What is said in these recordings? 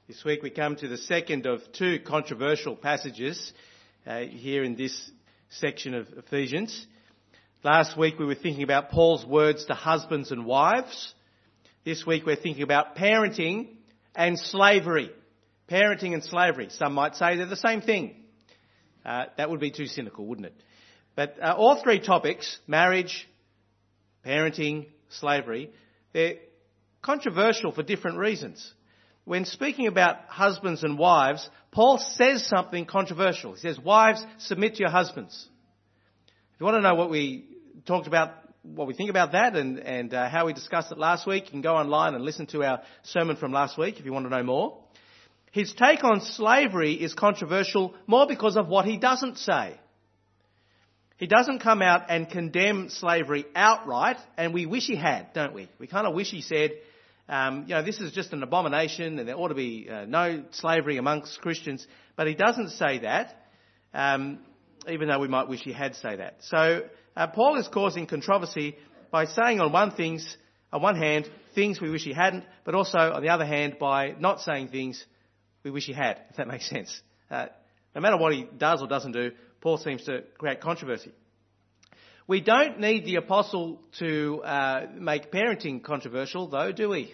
This week we come to the second of two controversial passages here in this section of Ephesians. Last week we were thinking about Paul's words to husbands and wives. This week we're thinking about parenting and slavery. Parenting and slavery. Some might say they're the same thing. That would be too cynical, wouldn't it? But all three topics, marriage, parenting, slavery, they're controversial for different reasons. When speaking about husbands and wives, Paul says something controversial. He says, wives, submit to your husbands. If you want to know what we talked about, what we think about that and how we discussed it last week, you can go online and listen to our sermon from last week if you want to know more. His take on slavery is controversial more because of what he doesn't say. He doesn't come out and condemn slavery outright, and we wish he had, don't we? We kind of wish he said, this is just an abomination and there ought to be no slavery amongst Christians. But he doesn't say that, even though we might wish he had said that. So Paul is causing controversy by saying on one hand, things we wish he hadn't, but also on the other hand, by not saying things we wish he had, if that makes sense. No matter what he does or doesn't do, Paul seems to create controversy. We don't need the apostle to make parenting controversial, though, do we?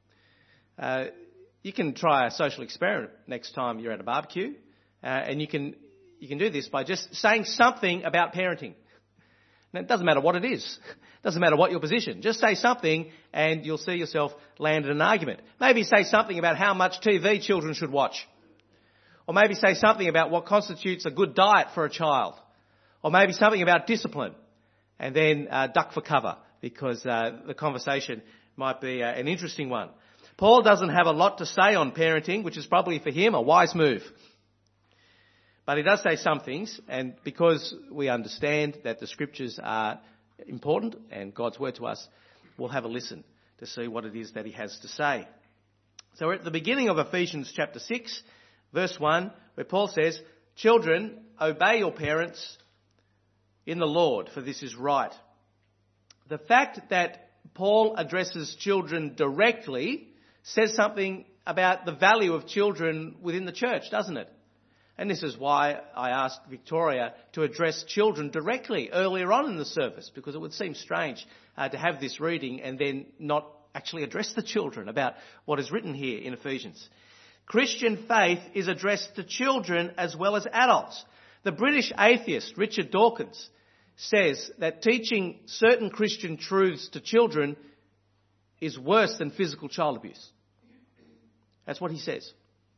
You can try a social experiment next time you're at a barbecue, and you can do this by just saying something about parenting. Now, it doesn't matter what it is. It doesn't matter what your position. Just say something, and you'll see yourself land in an argument. Maybe say something about how much TV children should watch, or maybe say something about what constitutes a good diet for a child, or maybe something about discipline. And then duck for cover, because the conversation might be an interesting one. Paul doesn't have a lot to say on parenting, which is probably for him a wise move. But he does say some things, and because we understand that the scriptures are important and God's word to us, we'll have a listen to see what it is that he has to say. So we're at the beginning of Ephesians chapter 6, verse 1, where Paul says, "Children, obey your parents in the Lord, for this is right." The fact that Paul addresses children directly says something about the value of children within the church, doesn't it? And this is why I asked Victoria to address children directly earlier on in the service, because it would seem strange to have this reading and then not actually address the children about what is written here in Ephesians. Christian faith is addressed to children as well as adults. The British atheist Richard Dawkins says that teaching certain Christian truths to children is worse than physical child abuse. That's what he says.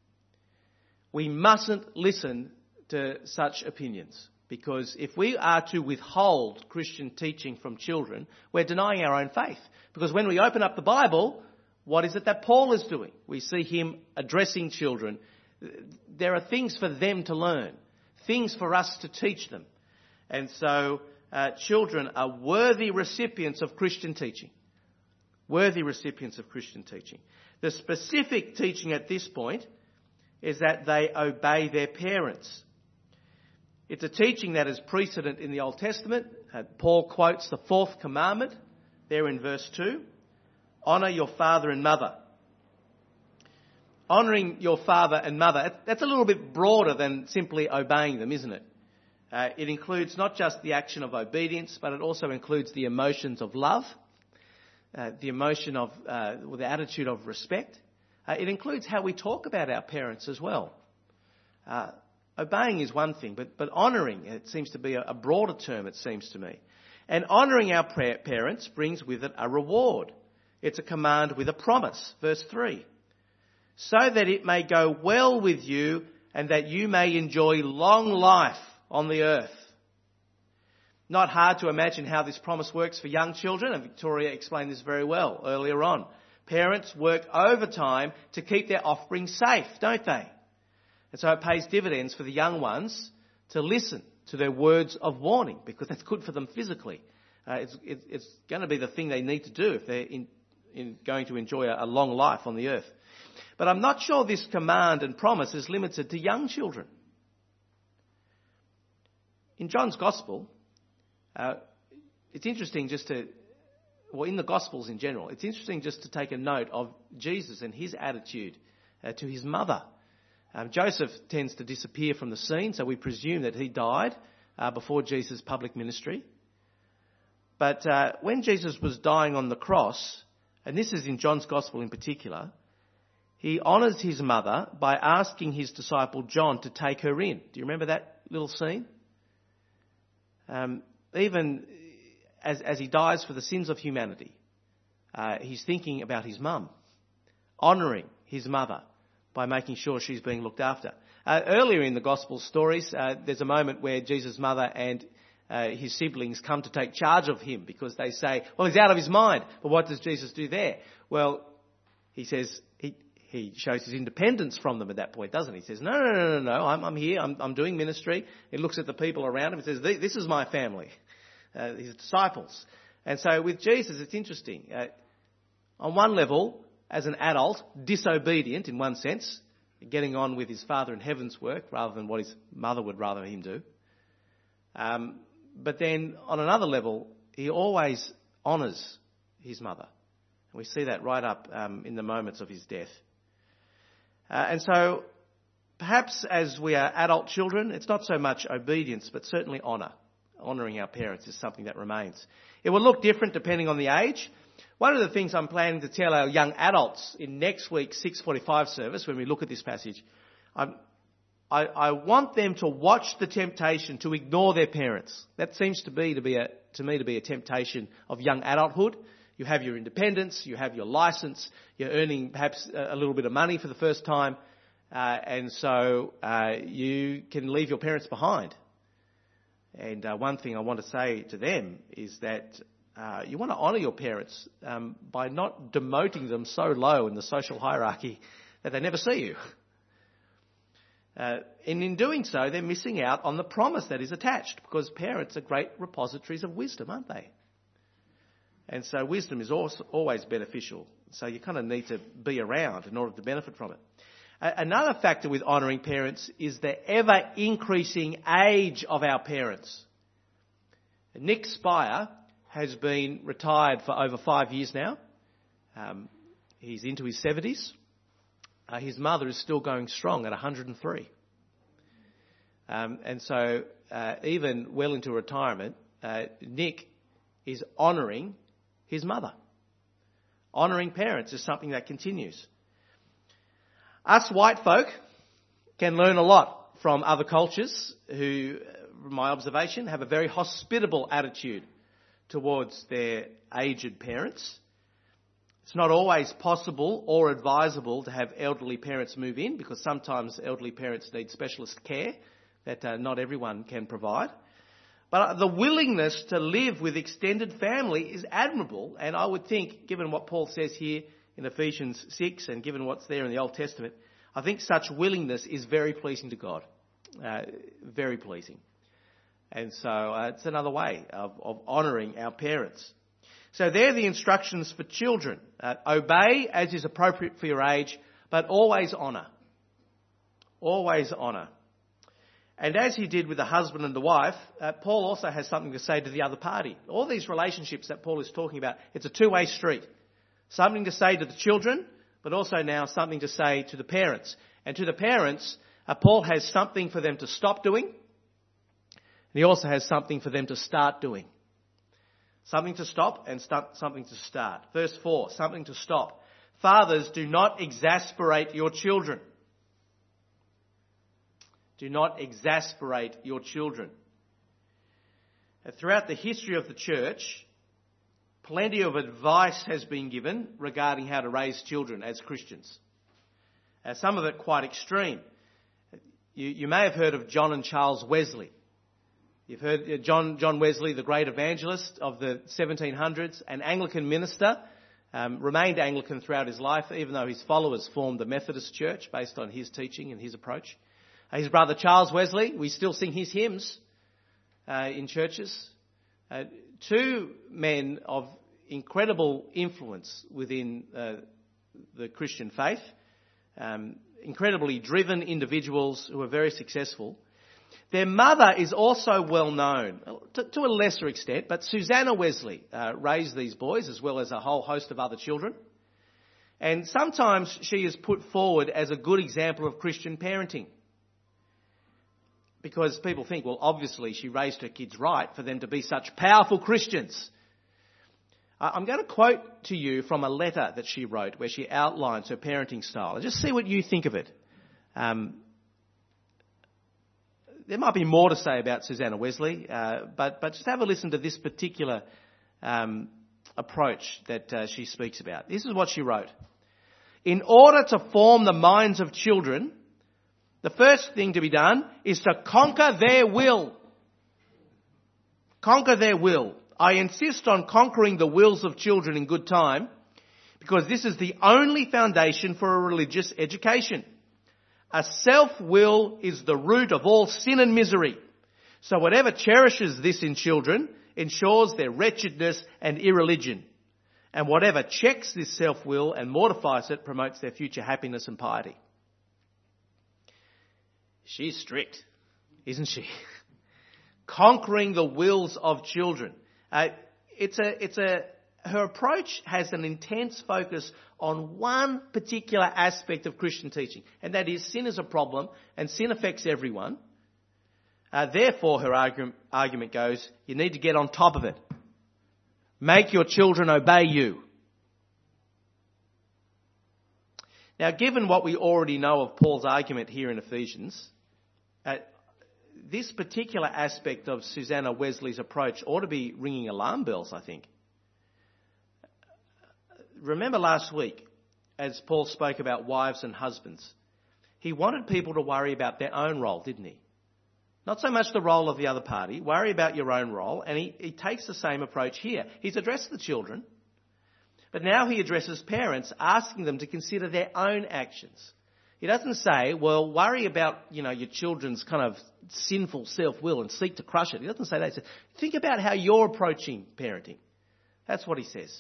We mustn't listen to such opinions, because if we are to withhold Christian teaching from children, we're denying our own faith. Because when we open up the Bible, what is it that Paul is doing? We see him addressing children. There are things for them to learn, things for us to teach them. And so children are worthy recipients of Christian teaching. Worthy recipients of Christian teaching. The specific teaching at this point is that they obey their parents. It's a teaching that is precedent in the Old Testament. Paul quotes the fourth commandment there in verse 2. Honour your father and mother. Honouring your father and mother, that's a little bit broader than simply obeying them, isn't it? It includes not just the action of obedience, but it also includes the emotions of love, the emotion of, the attitude of respect. It includes how we talk about our parents as well. Obeying is one thing, but honouring, it seems to be a broader term, it seems to me. And honouring our parents brings with it a reward. It's a command with a promise. Verse 3. So that it may go well with you and that you may enjoy long life on the earth. Not hard to imagine how this promise works for young children, and Victoria explained this very well earlier on. Parents work overtime to keep their offspring safe, don't they? And so it pays dividends for the young ones to listen to their words of warning, because that's good for them physically. It's going to be the thing they need to do if they're going to enjoy a long life on the earth. But I'm not sure this command and promise is limited to young children. In John's Gospel, it's interesting in the Gospels in general, it's interesting just to take a note of Jesus and his attitude to his mother. Joseph tends to disappear from the scene, so we presume that he died before Jesus' public ministry. But when Jesus was dying on the cross, and this is in John's Gospel in particular, he honours his mother by asking his disciple John to take her in. Do you remember that little scene? Even as he dies for the sins of humanity, he's thinking about his mum, honouring his mother by making sure she's being looked after. Earlier in the Gospel stories, there's a moment where Jesus' mother and his siblings come to take charge of him because they say, well, he's out of his mind. But what does Jesus do there? Well, he says, he shows his independence from them at that point, doesn't he? He says, no, I'm here, I'm doing ministry. He looks at the people around him and says, this is my family, his disciples. And so with Jesus, it's interesting. On one level, as an adult, disobedient in one sense, getting on with his Father in heaven's work rather than what his mother would rather him do. But then on another level, he always honours his mother. We see that right up in the moments of his death. And so perhaps as we are adult children, it's not so much obedience, but certainly honour. Honouring our parents is something that remains. It will look different depending on the age. One of the things I'm planning to tell our young adults in next week's 6:45 service, when we look at this passage, I want them to watch the temptation to ignore their parents. That seems to me to be a temptation of young adulthood. You have your independence, you have your licence, you're earning perhaps a little bit of money for the first time, and so you can leave your parents behind. And one thing I want to say to them is that you want to honour your parents by not demoting them so low in the social hierarchy that they never see you. And in doing so, they're missing out on the promise that is attached, because parents are great repositories of wisdom, aren't they? And so wisdom is also always beneficial. So you kind of need to be around in order to benefit from it. Another factor with honouring parents is the ever-increasing age of our parents. Nick Spire has been retired for over 5 years now. He's into his 70s. His mother is still going strong at 103. And so even well into retirement, Nick is honouring his mother. Honouring parents is something that continues. Us white folk can learn a lot from other cultures who, from my observation, have a very hospitable attitude towards their aged parents. It's not always possible or advisable to have elderly parents move in, because sometimes elderly parents need specialist care that not everyone can provide. But the willingness to live with extended family is admirable, and I would think, given what Paul says here in Ephesians 6 and given what's there in the Old Testament, I think such willingness is very pleasing to God. Very pleasing. And so it's another way of honouring our parents. So they're the instructions for children. Obey as is appropriate for your age, but always honour. Always honour. And as he did with the husband and the wife, Paul also has something to say to the other party. All these relationships that Paul is talking about, it's a two-way street. Something to say to the children, but also now something to say to the parents. And to the parents, Paul has something for them to stop doing, and he also has something for them to start doing. Something to stop and something to start. Verse 4, something to stop. Fathers, do not exasperate your children. Do not exasperate your children. Throughout the history of the church, plenty of advice has been given regarding how to raise children as Christians. Some of it quite extreme. You may have heard of John and Charles Wesley. You've heard John Wesley, the great evangelist of the 1700s, an Anglican minister, remained Anglican throughout his life, even though his followers formed the Methodist Church based on his teaching and his approach. His brother Charles Wesley, we still sing his hymns in churches. Two men of incredible influence within the Christian faith, incredibly driven individuals who are very successful. Their mother is also well known, to a lesser extent, but Susanna Wesley raised these boys as well as a whole host of other children. And sometimes she is put forward as a good example of Christian parenting. Because people think, well, obviously she raised her kids right for them to be such powerful Christians. I'm going to quote to you from a letter that she wrote where she outlines her parenting style. And just see what you think of it. There might be more to say about Susanna Wesley, but just have a listen to this particular approach that she speaks about. This is what she wrote. In order to form the minds of children, the first thing to be done is to conquer their will. Conquer their will. I insist on conquering the wills of children in good time because this is the only foundation for a religious education. A self-will is the root of all sin and misery. So whatever cherishes this in children ensures their wretchedness and irreligion. And whatever checks this self-will and mortifies it promotes their future happiness and piety. She's strict, isn't she? Conquering the wills of children. Her approach has an intense focus on one particular aspect of Christian teaching, and that is sin is a problem and sin affects everyone. Therefore, her argument goes, you need to get on top of it. Make your children obey you. Now, given what we already know of Paul's argument here in Ephesians, this particular aspect of Susanna Wesley's approach ought to be ringing alarm bells, I think. Remember last week, as Paul spoke about wives and husbands, he wanted people to worry about their own role, didn't he? Not so much the role of the other party. Worry about your own role. And he takes the same approach here. He's addressed the children, but now he addresses parents, asking them to consider their own actions. He doesn't say, well, worry about, your children's kind of sinful self-will and seek to crush it. He doesn't say that. He says, think about how you're approaching parenting. That's what he says.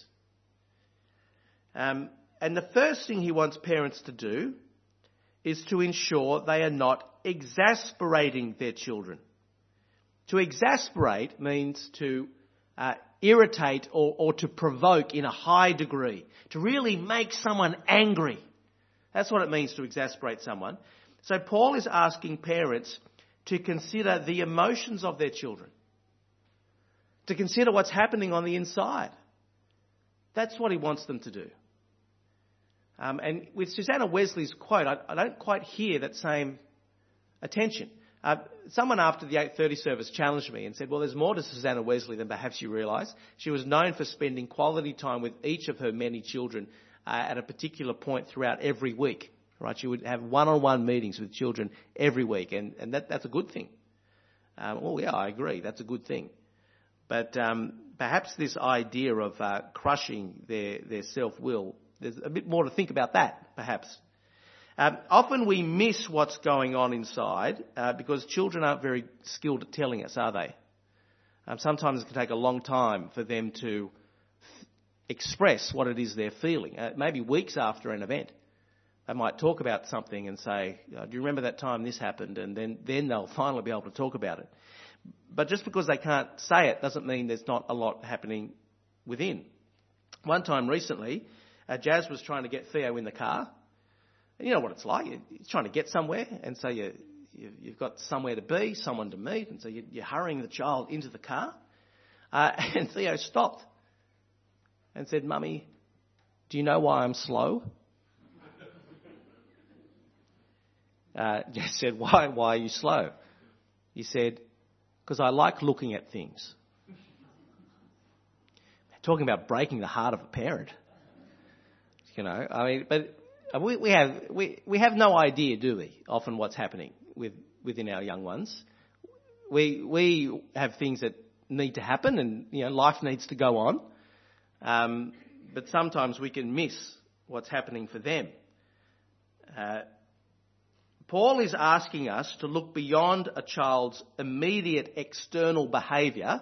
And the first thing he wants parents to do is to ensure they are not exasperating their children. To exasperate means to irritate or to provoke in a high degree. To really make someone angry. That's what it means to exasperate someone. So Paul is asking parents to consider the emotions of their children. To consider what's happening on the inside. That's what he wants them to do. And with Susanna Wesley's quote, I don't quite hear that same attention. Someone after the 8:30 service challenged me and said, well, there's more to Susanna Wesley than perhaps you realise. She was known for spending quality time with each of her many children at a particular point throughout every week. Right? She would have one-on-one meetings with children every week, and that's a good thing. Well, yeah, I agree, that's a good thing. But perhaps this idea of crushing their self-will, there's a bit more to think about that, perhaps. Often we miss what's going on inside because children aren't very skilled at telling us, are they? Sometimes it can take a long time for them to express what it is they're feeling. Maybe weeks after an event, they might talk about something and say, do you remember that time this happened? And then they'll finally be able to talk about it. But just because they can't say it doesn't mean there's not a lot happening within. One time recently, Jazz was trying to get Theo in the car. And you know what it's like. You're trying to get somewhere, and so you've got somewhere to be, someone to meet, and so you're hurrying the child into the car. And Theo stopped and said, Mummy, do you know why I'm slow? Jess said, why are you slow? He said, because I like looking at things. Talking about breaking the heart of a parent. But we have no idea, do we, often what's happening within our young ones. We have things that need to happen and, life needs to go on. But sometimes we can miss what's happening for them. Paul is asking us to look beyond a child's immediate external behaviour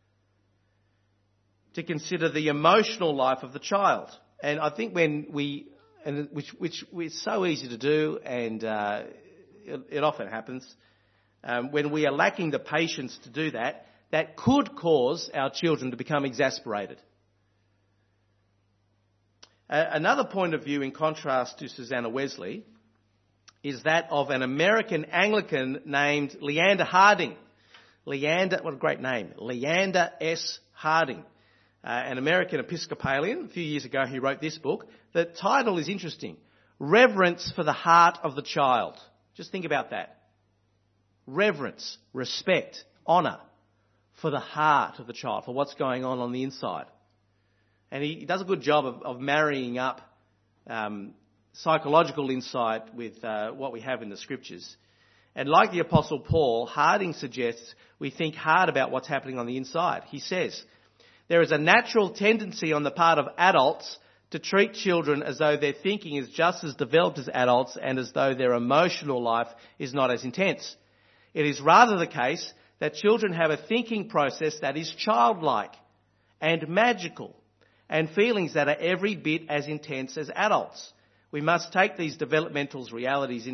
to consider the emotional life of the child. And I think which is so easy to do, and it often happens, when we are lacking the patience to do that, that could cause our children to become exasperated. Another point of view in contrast to Susanna Wesley is that of an American Anglican named Leander Harding. Leander, what a great name, Leander S. Harding, an American Episcopalian. A few years ago he wrote this book. The title is interesting, Reverence for the Heart of the Child. Just think about that. Reverence, respect, honour for the heart of the child, for what's going on the inside. And he does a good job of marrying up psychological insight with what we have in the scriptures. And like the Apostle Paul, Harding suggests we think hard about what's happening on the inside. He says, there is a natural tendency on the part of adults to treat children as though their thinking is just as developed as adults and as though their emotional life is not as intense. It is rather the case that children have a thinking process that is childlike and magical and feelings that are every bit as intense as adults. We must take these developmental realities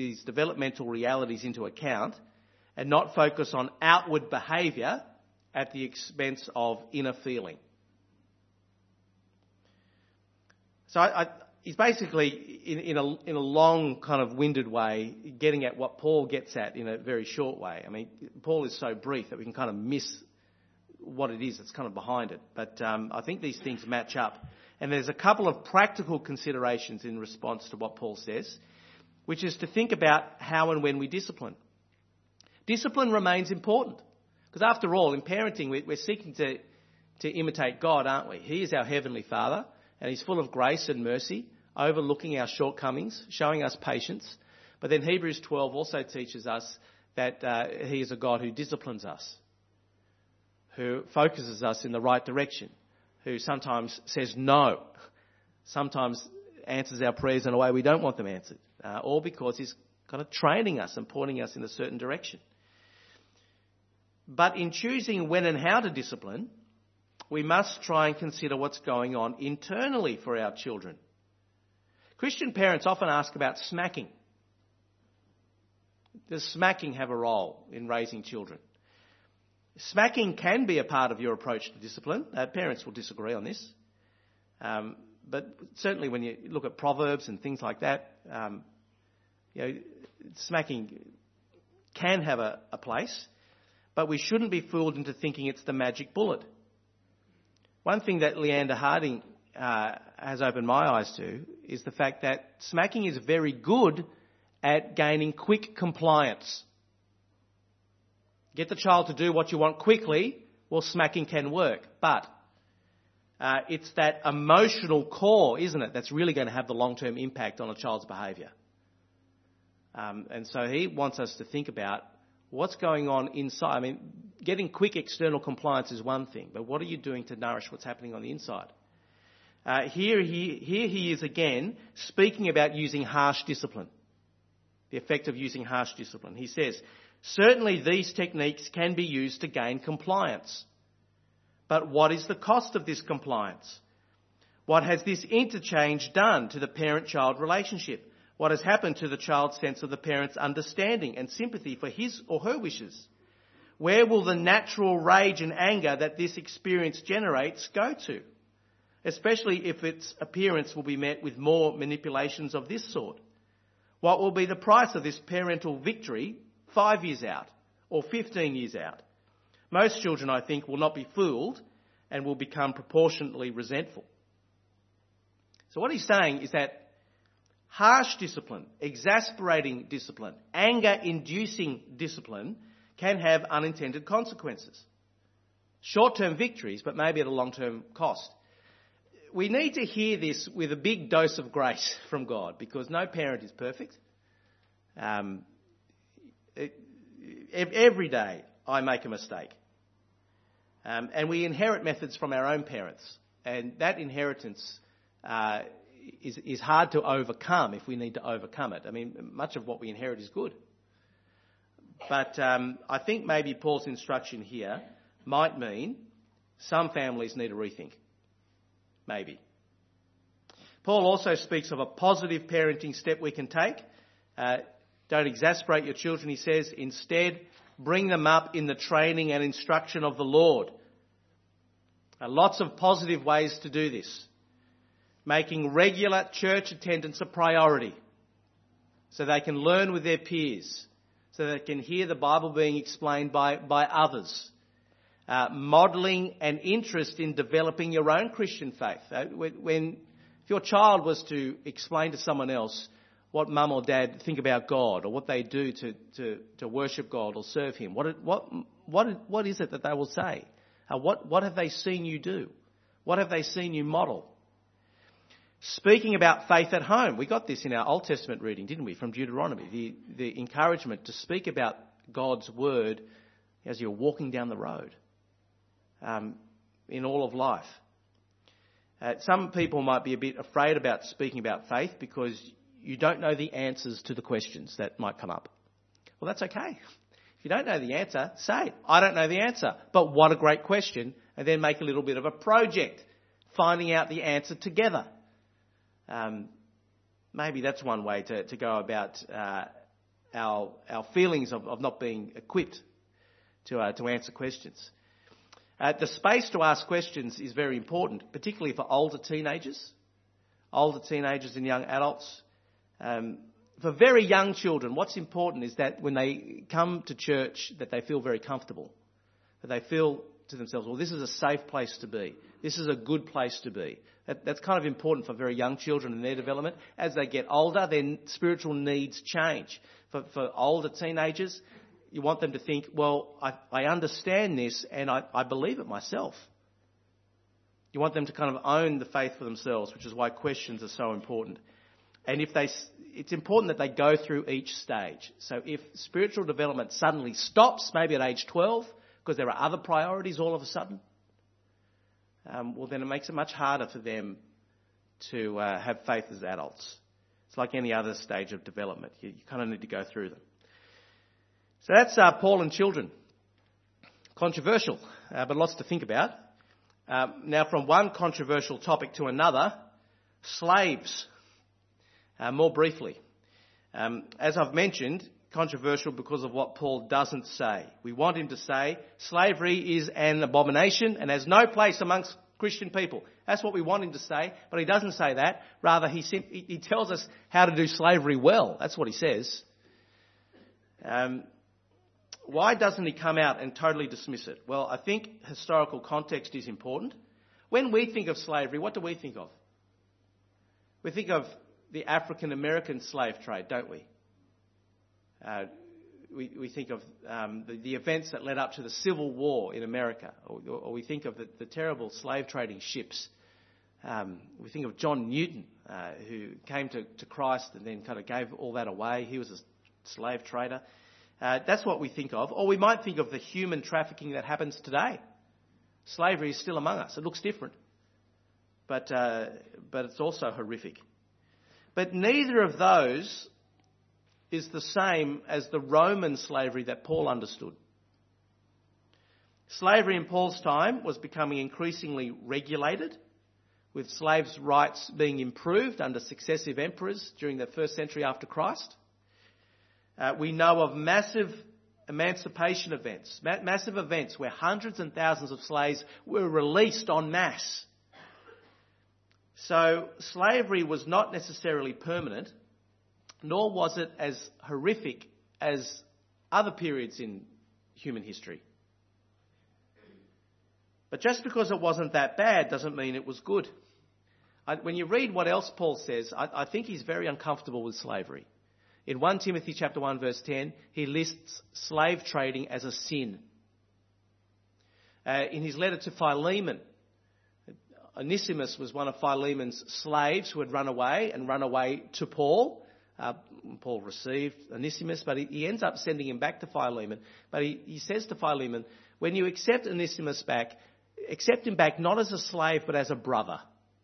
into account and not focus on outward behaviour at the expense of inner feeling. So he's basically, in a long kind of winded way, getting at what Paul gets at in a very short way. I mean, Paul is so brief that we can kind of miss what it is that's kind of behind it. But I think these things match up. And there's a couple of practical considerations in response to what Paul says, which is to think about how and when we discipline. Discipline remains important. Because after all, in parenting, we're seeking to imitate God, aren't we? He is our Heavenly Father, and He's full of grace and mercy, overlooking our shortcomings, showing us patience. But then Hebrews 12 also teaches us that He is a God who disciplines us, who focuses us in the right direction, who sometimes says no, sometimes answers our prayers in a way we don't want them answered, all because He's kind of training us and pointing us in a certain direction. But in choosing when and how to discipline, we must try and consider what's going on internally for our children. Christian parents often ask about smacking. Does smacking have a role in raising children? Smacking can be a part of your approach to discipline. Parents will disagree on this. But certainly when you look at Proverbs and things like that, smacking can have a place, but we shouldn't be fooled into thinking it's the magic bullet. One thing that Leander Harding has opened my eyes to is the fact that smacking is very good at gaining quick compliance. Get the child to do what you want quickly, well, smacking can work. But it's that emotional core, isn't it, that's really going to have the long-term impact on a child's behaviour. And so he wants us to think about what's going on inside. I mean, getting quick external compliance is one thing, but what are you doing to nourish what's happening on the inside? Here he is again speaking about using harsh discipline, the effect of using harsh discipline. He says, certainly these techniques can be used to gain compliance. But what is the cost of this compliance? What has this interchange done to the parent-child relationship? What has happened to the child's sense of the parent's understanding and sympathy for his or her wishes? Where will the natural rage and anger that this experience generates go to? Especially if its appearance will be met with more manipulations of this sort. What will be the price of this parental victory 5 years out or 15 years out? Most children, I think, will not be fooled and will become proportionately resentful. So what he's saying is that harsh discipline, exasperating discipline, anger-inducing discipline can have unintended consequences. Short-term victories, but maybe at a long-term cost. We need to hear this with a big dose of grace from God, because no parent is perfect. Every day I make a mistake. And we inherit methods from our own parents. And that inheritance is hard to overcome if we need to overcome it. I mean, much of what we inherit is good. But I think maybe Paul's instruction here might mean some families need a rethink. Maybe. Paul also speaks of a positive parenting step we can take. Don't exasperate your children, he says. Instead, bring them up in the training and instruction of the Lord. Lots of positive ways to do this. making regular church attendance a priority so they can learn with their peers, so they can hear the Bible being explained by others, modelling an interest in developing your own Christian faith. If your child was to explain to someone else what mum or dad think about God or what they do to worship God or serve Him, what is it that they will say? What have they seen you do? What have they seen you model? Speaking about faith at home. We got this in our Old Testament reading, didn't we, from Deuteronomy. The encouragement to speak about God's word as you're walking down the road in all of life. Some people might be a bit afraid about speaking about faith because you don't know the answers to the questions that might come up. Well, that's okay. If you don't know the answer, say, I don't know the answer, but what a great question, and then make a little bit of a project, finding out the answer together. Maybe that's one way to go about our feelings of not being equipped to answer questions. The space to ask questions is very important, particularly for older teenagers and young adults. For very young children, what's important is that when they come to church, that they feel very comfortable, that they feel to themselves, well, this is a safe place to be. This is a good place to be. That's kind of important for very young children and their development. As they get older, their spiritual needs change. For older teenagers, you want them to think, well, I understand this and I believe it myself. You want them to kind of own the faith for themselves, which is why questions are so important. And it's important that they go through each stage. So if spiritual development suddenly stops, maybe at age 12, because there are other priorities all of a sudden, well, then it makes it much harder for them to have faith as adults. It's like any other stage of development. You kind of need to go through them. So that's Paul and children. Controversial, but lots to think about. Now, from one controversial topic to another, slaves. More briefly. As I've mentioned, controversial because of what Paul doesn't say. We want him to say slavery is an abomination and has no place amongst Christian people. That's what we want him to say, but he doesn't say that. Rather, he tells us how to do slavery well. That's what he says. Why doesn't he come out and totally dismiss it? Well, I think historical context is important. When we think of slavery, what do we think of? We think of the African American slave trade, don't we? We think of the events that led up to the Civil War in America, or we think of the terrible slave trading ships. We think of John Newton, who came to Christ and then kind of gave all that away. He was a slave trader. That's what we think of. Or we might think of the human trafficking that happens today. Slavery is still among us. It looks different, but it's also horrific. But neither of those is the same as the Roman slavery that Paul understood. Slavery in Paul's time was becoming increasingly regulated, with slaves' rights being improved under successive emperors during the first century after Christ. We know of massive emancipation events, massive events where hundreds and thousands of slaves were released en masse. So slavery was not necessarily permanent, nor was it as horrific as other periods in human history. But just because it wasn't that bad doesn't mean it was good. When you read what else Paul says, I think he's very uncomfortable with slavery. In 1 Timothy chapter 1 verse 10, he lists slave trading as a sin. In his letter to Philemon, Onesimus was one of Philemon's slaves who had run away to Paul. Paul received Onesimus, but he ends up sending him back to Philemon. But he says to Philemon, when you accept Onesimus back, accept him back not as a slave but as a brother.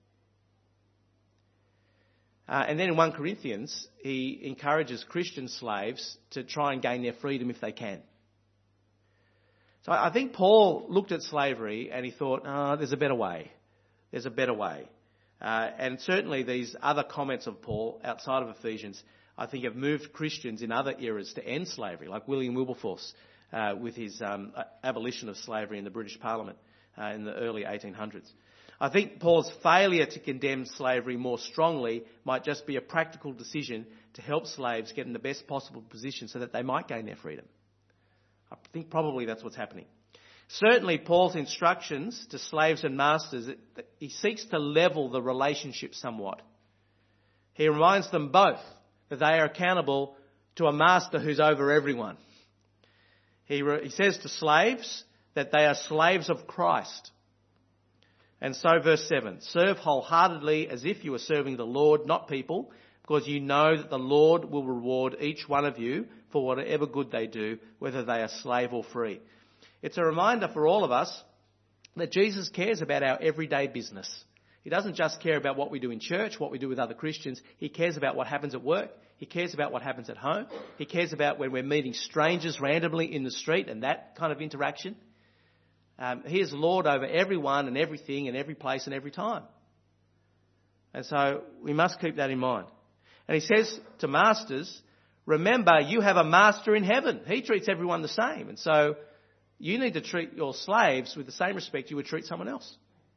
And then in 1 Corinthians, he encourages Christian slaves to try and gain their freedom if they can. So I think Paul looked at slavery and he thought, there's a better way. There's a better way. And certainly these other comments of Paul outside of Ephesians, I think have moved Christians in other eras to end slavery, like William Wilberforce with his abolition of slavery in the British Parliament in the early 1800s. I think Paul's failure to condemn slavery more strongly might just be a practical decision to help slaves get in the best possible position so that they might gain their freedom. I think probably that's what's happening. Certainly Paul's instructions to slaves and masters, he seeks to level the relationship somewhat. He reminds them both that they are accountable to a master who's over everyone. He says to slaves that they are slaves of Christ. And so verse 7, serve wholeheartedly as if you were serving the Lord, not people, because you know that the Lord will reward each one of you for whatever good they do, whether they are slave or free. It's a reminder for all of us that Jesus cares about our everyday business. He doesn't just care about what we do in church, what we do with other Christians. He cares about what happens at work. He cares about what happens at home. He cares about when we're meeting strangers randomly in the street and that kind of interaction. He is Lord over everyone and everything and every place and every time. And so we must keep that in mind. And he says to masters, remember, you have a master in heaven. He treats everyone the same. And so you need to treat your slaves with the same respect you would treat someone else.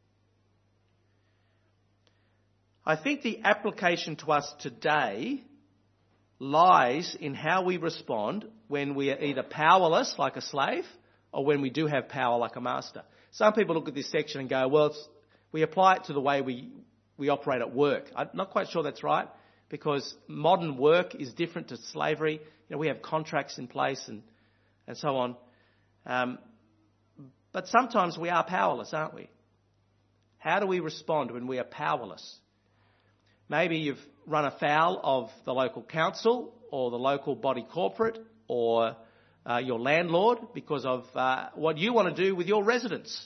I think the application to us today lies in how we respond when we are either powerless like a slave or when we do have power like a master. Some people look at this section and go, well, we apply it to the way we operate at work. I'm not quite sure that's right, because modern work is different to slavery. You know, we have contracts in place and so on. But sometimes we are powerless, aren't we? How do we respond when we are powerless? Maybe you've run afoul of the local council or the local body corporate or your landlord because of what you want to do with your residents.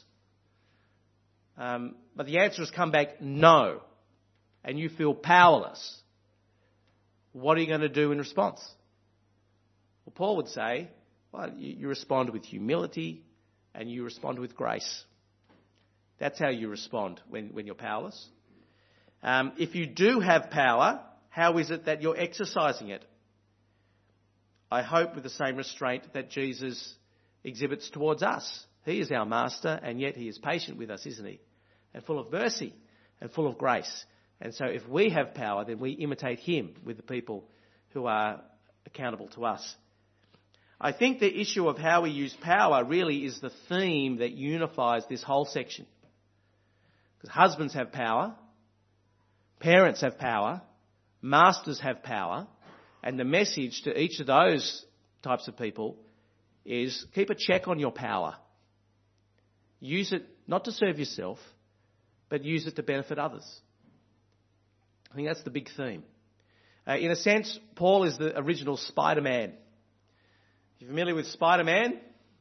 But the answer has come back no, and you feel powerless. What are you going to do in response? Well, Paul would say, well, you respond with humility and you respond with grace. That's how you respond when you're powerless. If you do have power, how is it that you're exercising it? I hope with the same restraint that Jesus exhibits towards us. He is our master, and yet he is patient with us, isn't he? And full of mercy and full of grace. And so if we have power, then we imitate him with the people who are accountable to us. I think the issue of how we use power really is the theme that unifies this whole section. Because husbands have power, parents have power, masters have power, and the message to each of those types of people is keep a check on your power. Use it not to serve yourself, but use it to benefit others. I think that's the big theme. In a sense, Paul is the original Spider-Man. You familiar with Spider-Man?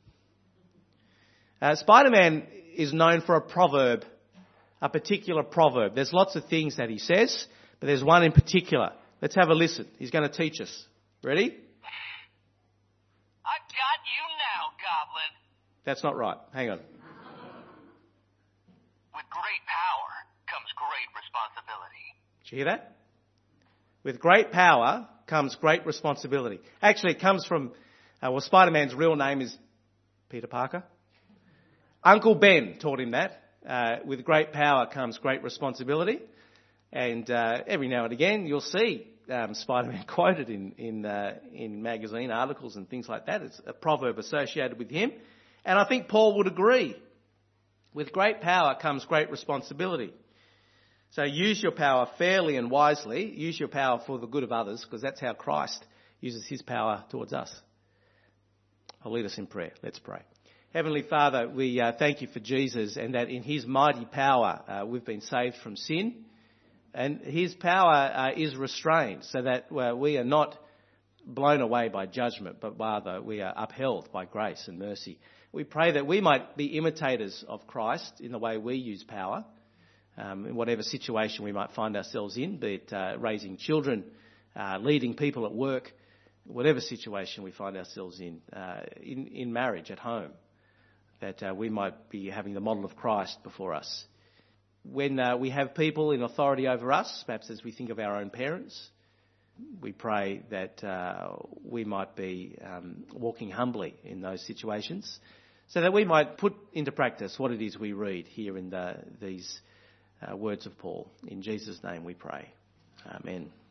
Spider-Man is known for a proverb, a particular proverb. There's lots of things that he says, but there's one in particular. Let's have a listen. He's going to teach us. Ready? I've got you now, Goblin. That's not right. Hang on. With great power comes great responsibility. Did you hear that? With great power comes great responsibility. Actually, it comes from, Spider-Man's real name is Peter Parker. Uncle Ben taught him that. With great power comes great responsibility. And every now and again, you'll see Spider-Man quoted in magazine articles and things like that. It's a proverb associated with him. And I think Paul would agree. With great power comes great responsibility. So use your power fairly and wisely. Use your power for the good of others, because that's how Christ uses his power towards us. I'll lead us in prayer. Let's pray. Heavenly Father, we thank you for Jesus, and that in his mighty power we've been saved from sin. And his power is restrained so that we are not blown away by judgment, but rather we are upheld by grace and mercy. We pray that we might be imitators of Christ in the way we use power, in whatever situation we might find ourselves in, be it raising children, leading people at work, whatever situation we find ourselves in marriage, at home, that we might be having the model of Christ before us. When we have people in authority over us, perhaps as we think of our own parents, we pray that we might be walking humbly in those situations, so that we might put into practice what it is we read here in these words of Paul. In Jesus' name we pray. Amen.